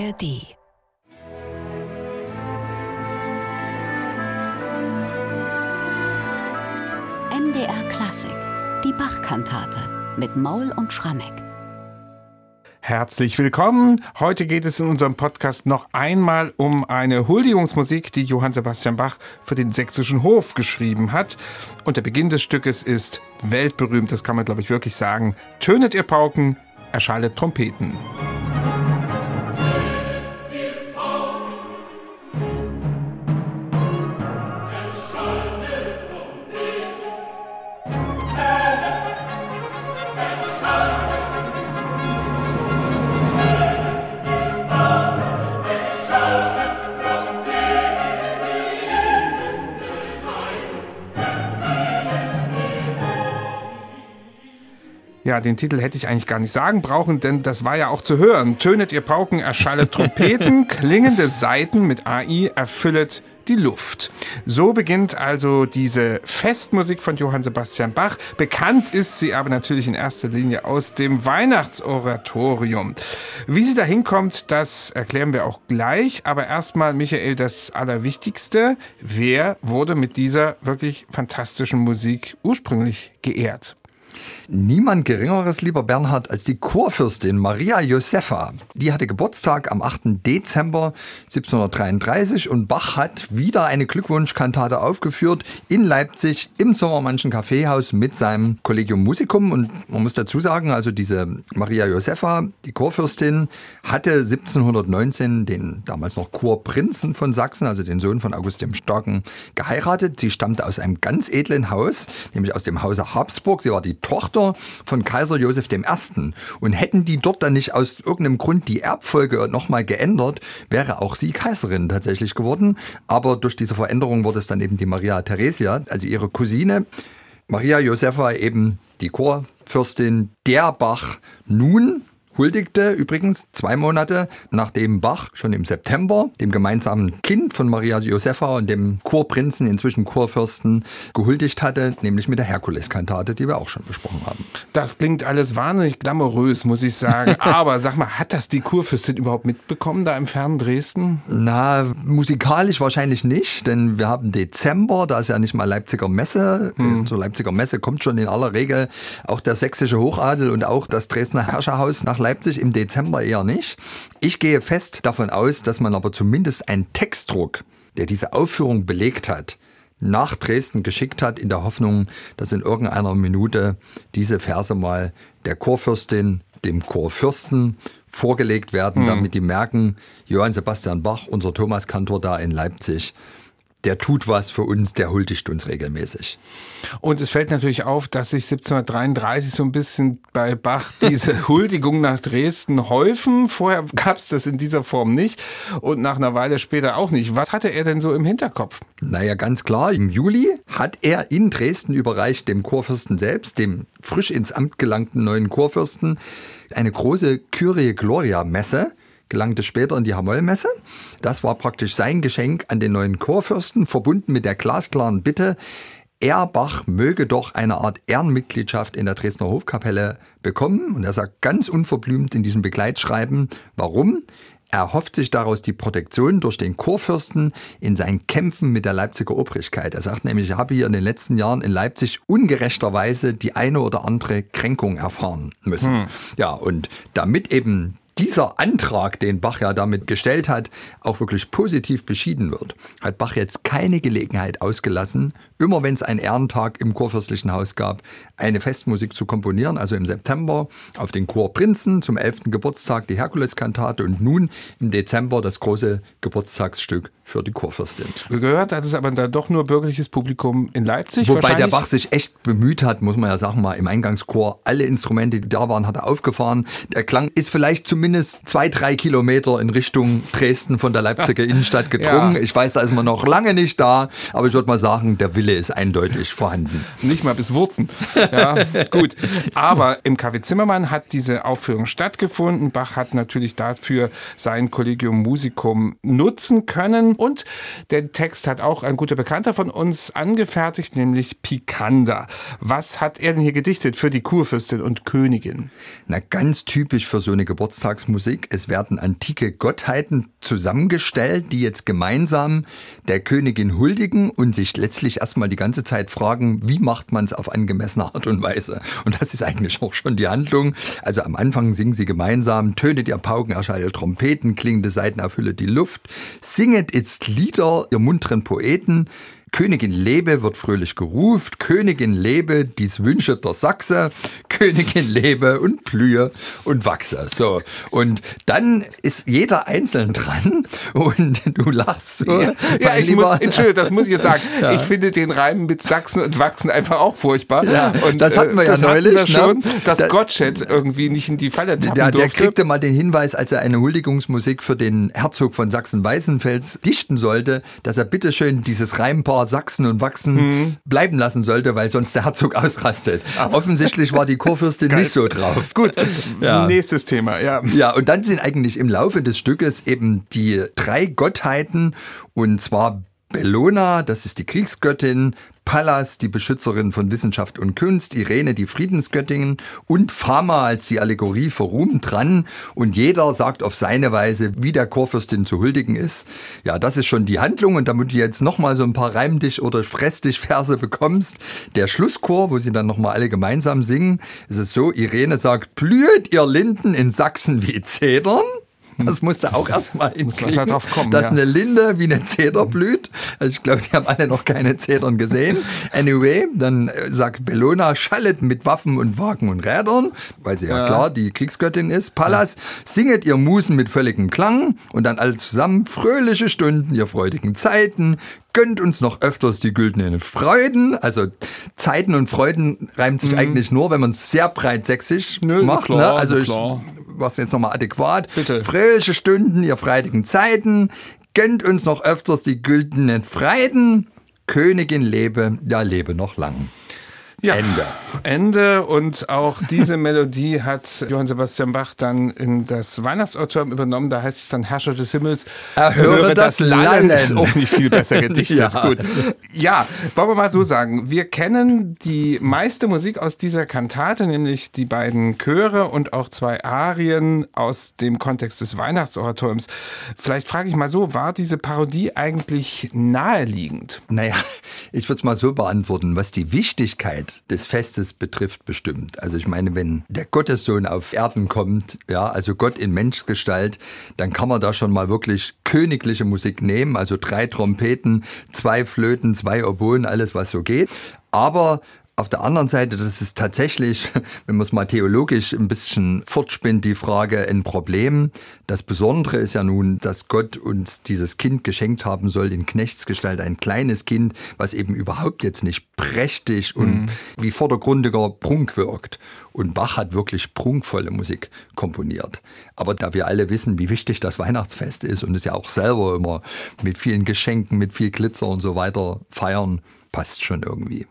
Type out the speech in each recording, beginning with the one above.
ARD. MDR Klassik, die Bach-Kantate mit Maul und Schrammeck. Herzlich willkommen. Heute geht es in unserem Podcast noch einmal um eine Huldigungsmusik, die Johann Sebastian Bach für den Sächsischen Hof geschrieben hat. Und der Beginn des Stückes ist weltberühmt, das kann man glaube ich wirklich sagen. Tönet ihr Pauken, erschallet Trompeten. Ja, den Titel hätte ich eigentlich gar nicht sagen brauchen, denn das war ja auch zu hören. Tönet ihr Pauken, erschallet Trompeten, klingende Saiten mit AI erfüllet die Luft. So beginnt also diese Festmusik von Johann Sebastian Bach. Bekannt ist sie aber natürlich in erster Linie aus dem Weihnachtsoratorium. Wie sie dahin kommt, das erklären wir auch gleich. Aber erstmal, Michael, das Allerwichtigste. Wer wurde mit dieser wirklich fantastischen Musik ursprünglich geehrt? Niemand Geringeres, lieber Bernhard, als die Chorfürstin Maria Josepha. Die hatte Geburtstag am 8. Dezember 1733 und Bach hat wieder eine Glückwunschkantate aufgeführt in Leipzig im Sommermannschen Kaffeehaus mit seinem Collegium Musicum. Und man muss dazu sagen, also diese Maria Josepha, die Chorfürstin, hatte 1719 den damals noch Kurprinzen von Sachsen, also den Sohn von August dem Starken, geheiratet. Sie stammte aus einem ganz edlen Haus, nämlich aus dem Hause Habsburg. Sie war die Tochter von Kaiser Joseph I. Und hätten die dort dann nicht aus irgendeinem Grund die Erbfolge nochmal geändert, wäre auch sie Kaiserin tatsächlich geworden. Aber durch diese Veränderung wurde es dann eben die Maria Theresia, also ihre Cousine. Maria Josepha eben die Chorfürstin, der Bach nun huldigte, übrigens 2 Monate nachdem Bach schon im September dem gemeinsamen Kind von Maria Josepha und dem Kurprinzen, inzwischen Kurfürsten, gehuldigt hatte, nämlich mit der Herkuleskantate, die wir auch schon besprochen haben. Das klingt alles wahnsinnig glamourös, muss ich sagen. Aber sag mal, hat das die Kurfürstin überhaupt mitbekommen, da im fernen Dresden? Na, musikalisch wahrscheinlich nicht, denn wir haben Dezember, da ist ja nicht mal Leipziger Messe. Zur Leipziger Messe kommt schon in aller Regel auch der sächsische Hochadel und auch das Dresdner Herrscherhaus nach Leipzig, im Dezember eher nicht. Ich gehe fest davon aus, dass man aber zumindest einen Textdruck, der diese Aufführung belegt hat, nach Dresden geschickt hat, in der Hoffnung, dass in irgendeiner Minute diese Verse mal der Chorfürstin, dem Chorfürsten vorgelegt werden, damit die merken, Johann Sebastian Bach, unser Thomaskantor da in Leipzig, der tut was für uns, der huldigt uns regelmäßig. Und es fällt natürlich auf, dass sich 1733 so ein bisschen bei Bach diese Huldigung nach Dresden häufen. Vorher gab es das in dieser Form nicht und nach einer Weile später auch nicht. Was hatte er denn so im Hinterkopf? Naja, ganz klar, im Juli hat er in Dresden überreicht dem Chorfürsten selbst, dem frisch ins Amt gelangten neuen Chorfürsten, eine große Kyrie Gloria Messe. Gelangte später in die Hamollmesse. Das war praktisch sein Geschenk an den neuen Chorfürsten, verbunden mit der glasklaren Bitte, er, Bach, möge doch eine Art Ehrenmitgliedschaft in der Dresdner Hofkapelle bekommen. Und er sagt ganz unverblümt in diesem Begleitschreiben, warum? Er hofft sich daraus die Protektion durch den Chorfürsten in seinen Kämpfen mit der Leipziger Obrigkeit. Er sagt nämlich, ich habe hier in den letzten Jahren in Leipzig ungerechterweise die eine oder andere Kränkung erfahren müssen. Ja, und damit eben dieser Antrag, den Bach ja damit gestellt hat, auch wirklich positiv beschieden wird, hat Bach jetzt keine Gelegenheit ausgelassen, immer wenn es einen Ehrentag im Kurfürstlichen Haus gab, eine Festmusik zu komponieren. Also im September auf den Kurprinzen, zum 11. Geburtstag die Herkuleskantate und nun im Dezember das große Geburtstagsstück für die Kurfürstin. Gehört hat es aber dann doch nur bürgerliches Publikum in Leipzig. Wobei der Bach sich echt bemüht hat, muss man ja sagen, mal im Eingangschor alle Instrumente, die da waren, hat er aufgefahren. Der Klang ist vielleicht zumindest 2-3 Kilometer in Richtung Dresden von der Leipziger Innenstadt gedrungen. Ja. Ich weiß, da ist man noch lange nicht da, aber ich würde mal sagen, der Wille ist eindeutig vorhanden. Nicht mal bis Wurzen. Ja, gut. Aber im Café Zimmermann hat diese Aufführung stattgefunden. Bach hat natürlich dafür sein Collegium Musicum nutzen können. Und der Text hat auch ein guter Bekannter von uns angefertigt, nämlich Picander. Was hat er denn hier gedichtet für die Kurfürstin und Königin? Na, ganz typisch für so eine Geburtstagsfeier Geburtstagsmusik. Es werden antike Gottheiten zusammengestellt, die jetzt gemeinsam der Königin huldigen und sich letztlich erstmal die ganze Zeit fragen, wie macht man es auf angemessene Art und Weise. Und das ist eigentlich auch schon die Handlung. Also am Anfang singen sie gemeinsam, tönet ihr Pauken, erschallet Trompeten, klingende Saiten erfüllet die Luft, singet jetzt Lieder, ihr munteren Poeten, Königin lebe, wird fröhlich geruft, Königin lebe, dies wünscht der Sachse, Königin lebe und blühe und wachse. So. Und dann ist jeder einzeln dran und du lachst so. Ja, Entschuldigung, das muss ich jetzt sagen. Ja. Ich finde den Reim mit Sachsen und Wachsen einfach auch furchtbar. Ja, und das hatten wir ja neulich. Wir schon, dass Gottsched irgendwie nicht in die Falle tappen durfte. Der kriegte mal den Hinweis, als er eine Huldigungsmusik für den Herzog von Sachsen-Weißenfels dichten sollte, dass er bitteschön dieses Reimpaar Sachsen und Wachsen bleiben lassen sollte, weil sonst der Herzog ausrastet. Offensichtlich war die Kurfürstin nicht so drauf. Gut, nächstes Thema. Ja, und dann sind eigentlich im Laufe des Stückes eben die 3 Gottheiten, und zwar Bellona, das ist die Kriegsgöttin, Pallas, die Beschützerin von Wissenschaft und Kunst, Irene, die Friedensgöttin, und Fama als die Allegorie für Ruhm dran. Und jeder sagt auf seine Weise, wie der Chorfürstin zu huldigen ist. Ja, das ist schon die Handlung. Und damit du jetzt nochmal so ein paar Reimdich- oder Fressdich-Verse bekommst, der Schlusschor, wo sie dann nochmal alle gemeinsam singen, ist es so, Irene sagt, blüht ihr Linden in Sachsen wie Zedern? Das musste auch erstmal hinkriegen, dass eine Linde wie eine Zeder blüht. Also ich glaube, die haben alle noch keine Zedern gesehen. Anyway, dann sagt Bellona, schallet mit Waffen und Wagen und Rädern, weil sie ja klar die Kriegsgöttin ist. Pallas, singet ihr Musen mit völligem Klang, und dann alle zusammen, fröhliche Stunden, ihr freudigen Zeiten, gönnt uns noch öfters die güldenen Freuden. Also Zeiten und Freuden reimt sich eigentlich nur, wenn man es sehr breit sächsisch macht. Klar, ne? Also ich was jetzt nochmal adäquat. Bitte. Fröhliche Stunden, ihr freudigen Zeiten, gönnt uns noch öfters die güldenen Freuden. Königin lebe, ja lebe noch lang. Ja, Ende. Und auch diese Melodie hat Johann Sebastian Bach dann in das Weihnachtsoratorium übernommen. Da heißt es dann, Herrscher des Himmels, erhöre das Lallen. Auch nicht viel besser gedichtet. Gut. Ja, wollen wir mal so sagen. Wir kennen die meiste Musik aus dieser Kantate, nämlich die beiden Chöre und auch 2 Arien aus dem Kontext des Weihnachtsoratoriums. Vielleicht frage ich mal so, war diese Parodie eigentlich naheliegend? Naja, ich würde es mal so beantworten, was die Wichtigkeit des Festes betrifft, bestimmt. Also ich meine, wenn der Gottessohn auf Erden kommt, ja, also Gott in Menschgestalt, dann kann man da schon mal wirklich königliche Musik nehmen, also 3 Trompeten, 2 Flöten, 2 Oboen, alles was so geht. Aber auf der anderen Seite, das ist tatsächlich, wenn man es mal theologisch ein bisschen fortspinnt, die Frage, ein Problem. Das Besondere ist ja nun, dass Gott uns dieses Kind geschenkt haben soll in Knechtsgestalt, ein kleines Kind, was eben überhaupt jetzt nicht prächtig und wie vordergründiger Prunk wirkt. Und Bach hat wirklich prunkvolle Musik komponiert. Aber da wir alle wissen, wie wichtig das Weihnachtsfest ist und es ja auch selber immer mit vielen Geschenken, mit viel Glitzer und so weiter feiern, passt schon irgendwie.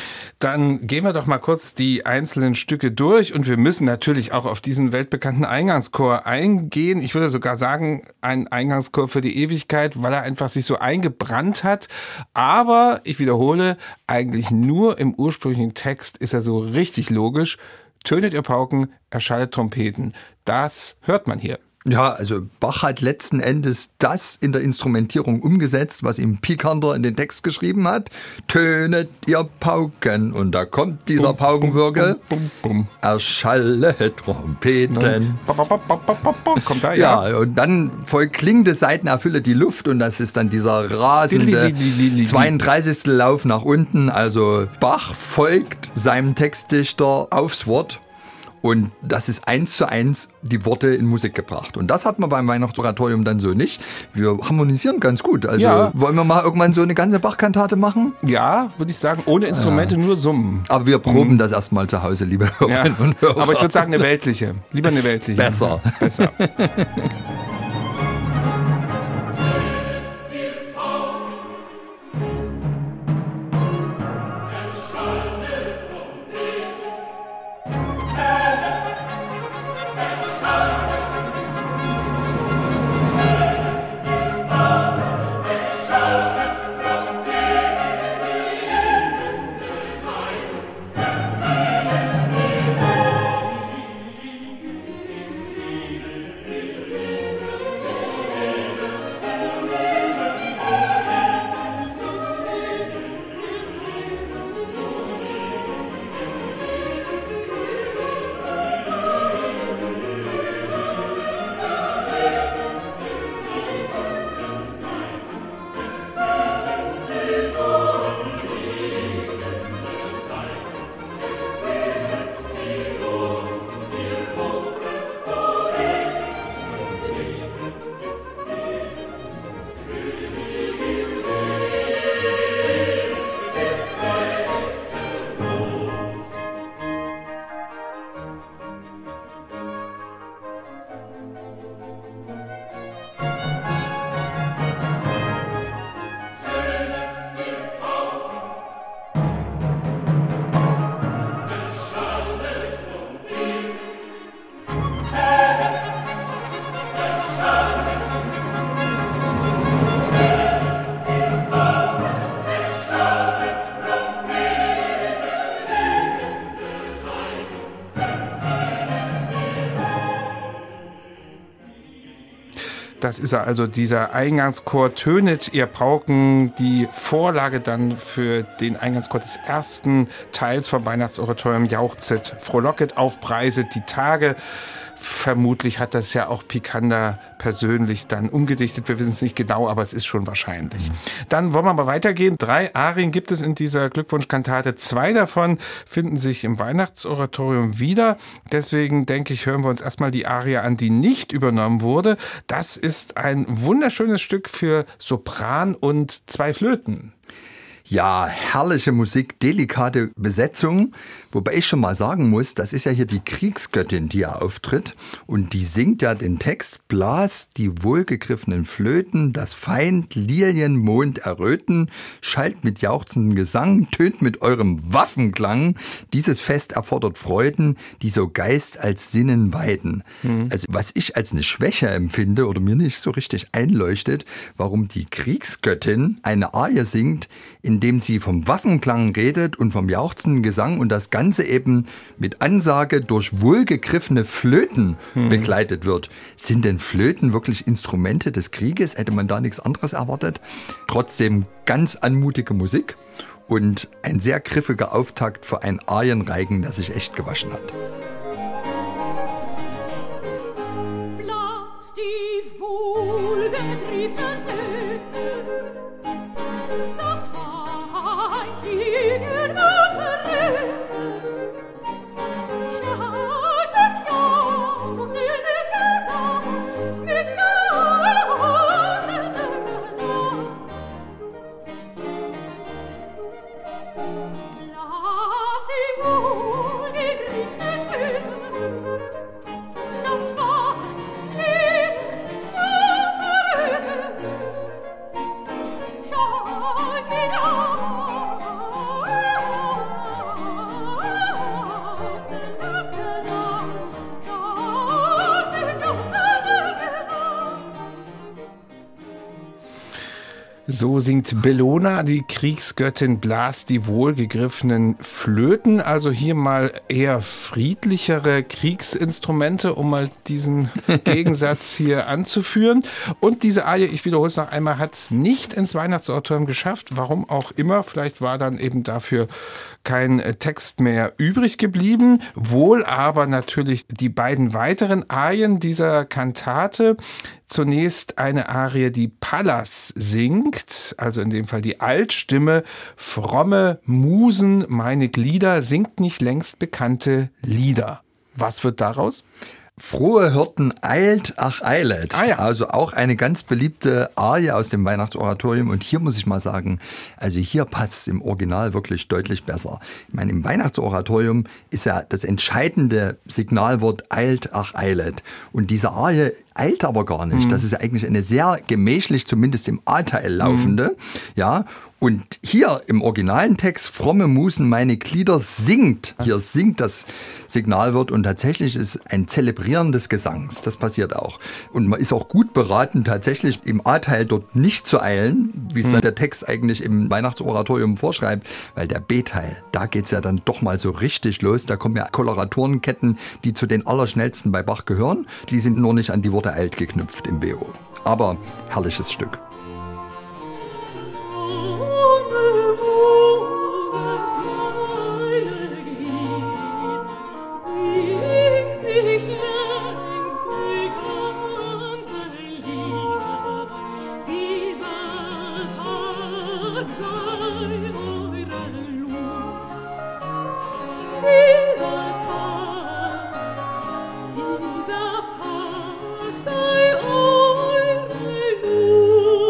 Dann gehen wir doch mal kurz die einzelnen Stücke durch, und wir müssen natürlich auch auf diesen weltbekannten Eingangschor eingehen. Ich würde sogar sagen, ein Eingangschor für die Ewigkeit, weil er einfach sich so eingebrannt hat. Aber ich wiederhole, eigentlich nur im ursprünglichen Text ist er so richtig logisch. Tönet ihr Pauken, erschallet Trompeten. Das hört man hier. Ja, also Bach hat letzten Endes das in der Instrumentierung umgesetzt, was ihm Picander in den Text geschrieben hat. Tönet ihr Pauken, und da kommt dieser Paukenwirbel. Erschalle Trompeten. Kommt da, ja, und dann folgt klingende Saiten erfülle die Luft, und das ist dann dieser rasende 32. Lauf nach unten. Also Bach folgt seinem Textdichter aufs Wort. Und das ist 1:1 die Worte in Musik gebracht. Und das hat man beim Weihnachtsoratorium dann so nicht. Wir harmonisieren ganz gut. Also wollen wir mal irgendwann so eine ganze Bach-Kantate machen? Ja, würde ich sagen, ohne Instrumente, nur Summen. Aber wir proben das erstmal zu Hause, liebe Hörerinnen und Hörer. Aber ich würde sagen, eine weltliche. Lieber eine weltliche. Besser. Das ist er also, dieser Eingangschor. Tönet ihr Pauken, die Vorlage dann für den Eingangschor des ersten Teils vom Weihnachtsoratorium. Jauchzet, frohlocket, aufpreiset die Tage. Vermutlich hat das ja auch Picander persönlich dann umgedichtet. Wir wissen es nicht genau, aber es ist schon wahrscheinlich. Dann wollen wir aber weitergehen. 3 Arien gibt es in dieser Glückwunschkantate. 2 davon finden sich im Weihnachtsoratorium wieder. Deswegen denke ich, hören wir uns erstmal die Arie an, die nicht übernommen wurde. Das ist ein wunderschönes Stück für Sopran und 2 Flöten. Ja, herrliche Musik, delikate Besetzung, wobei ich schon mal sagen muss, das ist ja hier die Kriegsgöttin, die ja auftritt und die singt ja den Text: Blas die wohlgegriffenen Flöten, das Feind Lilienmond erröten, schallt mit jauchzendem Gesang, tönt mit eurem Waffenklang, dieses Fest erfordert Freuden, die so Geist als Sinnen weiden. Also was ich als eine Schwäche empfinde oder mir nicht so richtig einleuchtet, warum die Kriegsgöttin eine Arie singt, indem sie vom Waffenklang redet und vom jauchzenden Gesang und das Ganze eben mit Ansage durch wohlgegriffene Flöten begleitet wird. Sind denn Flöten wirklich Instrumente des Krieges? Hätte man da nichts anderes erwartet? Trotzdem ganz anmutige Musik und ein sehr griffiger Auftakt für ein Arienreigen, das sich echt gewaschen hat. Blas die wohlgegriffenen Flöten, das Feind Lilienmond erröten, schaltet jauchzenden Gesang mit jauchzendem Gesang. Blas die wohlgegriffenen Flöten, das Feind Lilienmond erröten, schaltet So singt Bellona, die Kriegsgöttin, blast die wohlgegriffenen Flöten. Also hier mal eher friedlichere Kriegsinstrumente, um mal diesen Gegensatz hier anzuführen. Und diese Arie, ich wiederhole es noch einmal, hat es nicht ins Weihnachtsoratorium geschafft. Warum auch immer. Vielleicht war dann eben dafür kein Text mehr übrig geblieben. Wohl aber natürlich die beiden weiteren Arien dieser Kantate. Zunächst eine Arie, die Pallas singt, also in dem Fall die Altstimme. Fromme Musen, meine Glieder, singt nicht längst bekannte Lieder. Was wird daraus? Frohe Hirten eilt, ach eilet. Ah ja. Also auch eine ganz beliebte Arie aus dem Weihnachtsoratorium. Und hier muss ich mal sagen, also hier passt es im Original wirklich deutlich besser. Ich meine, im Weihnachtsoratorium ist ja das entscheidende Signalwort eilt, ach eilet. Und diese Arie eilt aber gar nicht. Das ist ja eigentlich eine sehr gemächlich, zumindest im A-Teil laufende. Ja. Und hier im originalen Text, fromme Musen, meine Glieder, singt. Hier singt das Signalwort und tatsächlich ist ein Zelebrieren des Gesangs. Das passiert auch. Und man ist auch gut beraten, tatsächlich im A-Teil dort nicht zu eilen, wie es dann der Text eigentlich im Weihnachtsoratorium vorschreibt, weil der B-Teil, da geht's ja dann doch mal so richtig los. Da kommen ja Koloraturenketten, die zu den allerschnellsten bei Bach gehören. Die sind nur nicht an die Worte eilt geknüpft im BO. Aber herrliches Stück. Dieser Tag sei eure Lust.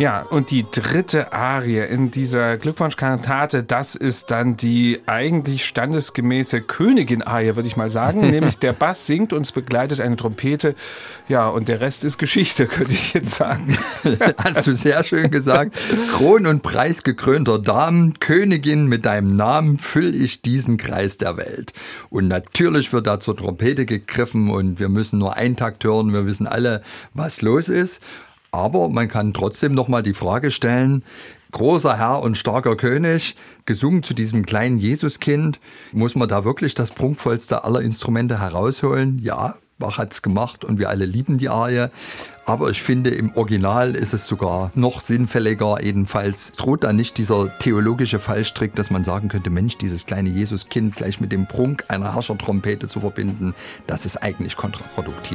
Ja, und die dritte Arie in dieser Glückwunschkantate, das ist dann die eigentlich standesgemäße Königin-Arie, würde ich mal sagen. Nämlich der Bass singt, uns begleitet eine Trompete. Ja, und der Rest ist Geschichte, könnte ich jetzt sagen. Hast du sehr schön gesagt. Kron- und preisgekrönter Damen, Königin, mit deinem Namen füll ich diesen Kreis der Welt. Und natürlich wird da zur Trompete gegriffen und wir müssen nur einen Takt hören. Wir wissen alle, was los ist. Aber man kann trotzdem nochmal die Frage stellen, großer Herr und starker König, gesungen zu diesem kleinen Jesuskind, muss man da wirklich das prunkvollste aller Instrumente herausholen? Ja, Bach hat's gemacht und wir alle lieben die Arie. Aber ich finde, im Original ist es sogar noch sinnfälliger. Jedenfalls droht da nicht dieser theologische Fallstrick, dass man sagen könnte, Mensch, dieses kleine Jesuskind gleich mit dem Prunk einer Herrschertrompete zu verbinden, das ist eigentlich kontraproduktiv.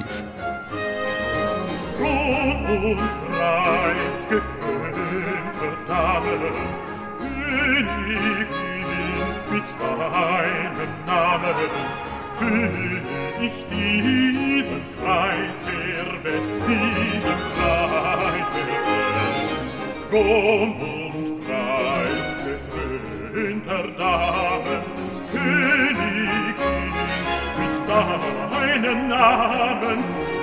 Und preisgekrönte Dame, Königin, mit deinem Namen füll ich diesen Kreis der Welt, diesen Kreis der Welt. Ruhm und preisgekrönter Dame, Königin, mit deinem Namen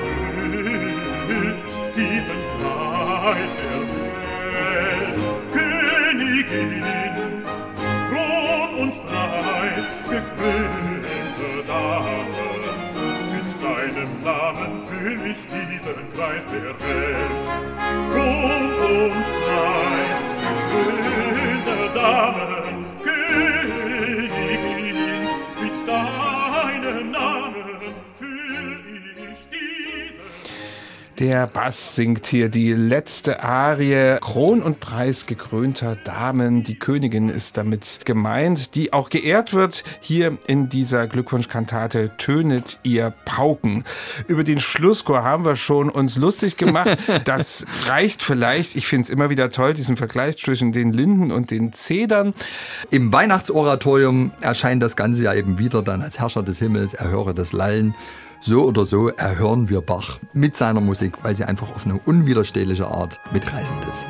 diesen Preis der Welt, Königin, Ruhm und Preis, gekrönte Dame, mit deinem Namen füll ich diesen Kreis der Welt. Ruhm und Preis, gekrönte Dame, Königin, mit deinem Namen füll ich diesen. Der Bass singt hier die letzte Arie, Kron- und Preis gekrönter Damen. Die Königin ist damit gemeint, die auch geehrt wird. Hier in dieser Glückwunschkantate tönet ihr Pauken. Über den Schlusschor haben wir schon uns lustig gemacht. Das reicht vielleicht. Ich finde es immer wieder toll, diesen Vergleich zwischen den Linden und den Zedern. Im Weihnachtsoratorium erscheint das Ganze ja eben wieder dann als Herrscher des Himmels, erhöre das Lallen. So oder so erhören wir Bach mit seiner Musik, weil sie einfach auf eine unwiderstehliche Art mitreißend ist.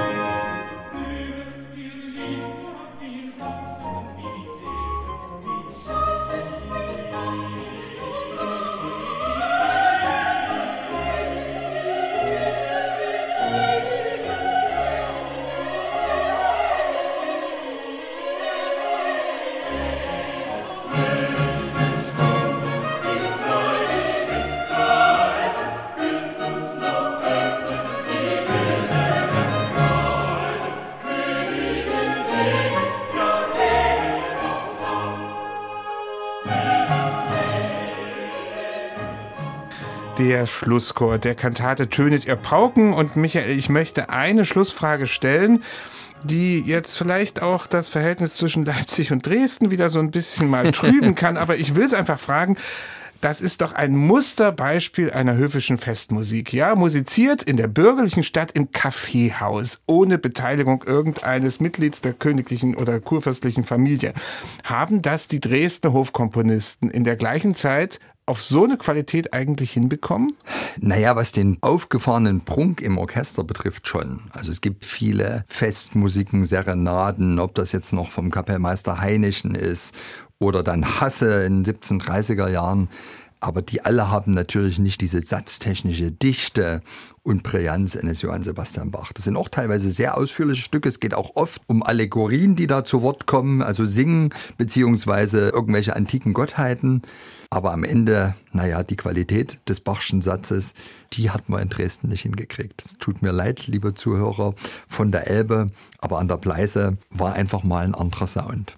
Der Schlusschor der Kantate tönet ihr Pauken. Und Michael, ich möchte eine Schlussfrage stellen, die jetzt vielleicht auch das Verhältnis zwischen Leipzig und Dresden wieder so ein bisschen mal trüben kann. Aber ich will es einfach fragen. Das ist doch ein Musterbeispiel einer höfischen Festmusik. Ja, musiziert in der bürgerlichen Stadt im Kaffeehaus, ohne Beteiligung irgendeines Mitglieds der königlichen oder kurfürstlichen Familie. Haben das die Dresdner Hofkomponisten in der gleichen Zeit auf so eine Qualität eigentlich hinbekommen? Naja, was den aufgefahrenen Prunk im Orchester betrifft schon. Also es gibt viele Festmusiken, Serenaden, ob das jetzt noch vom Kapellmeister Heinichen ist oder dann Hasse in den 1730er Jahren. Aber die alle haben natürlich nicht diese satztechnische Dichte und Brillanz eines Johann Sebastian Bach. Das sind auch teilweise sehr ausführliche Stücke. Es geht auch oft um Allegorien, die da zu Wort kommen, also singen beziehungsweise irgendwelche antiken Gottheiten. Aber am Ende, naja, die Qualität des Bachschen Satzes, die hat man in Dresden nicht hingekriegt. Es tut mir leid, liebe Zuhörer von der Elbe, aber an der Pleiße war einfach mal ein anderer Sound.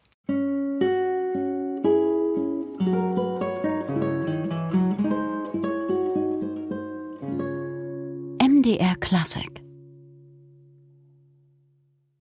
MDR Klassik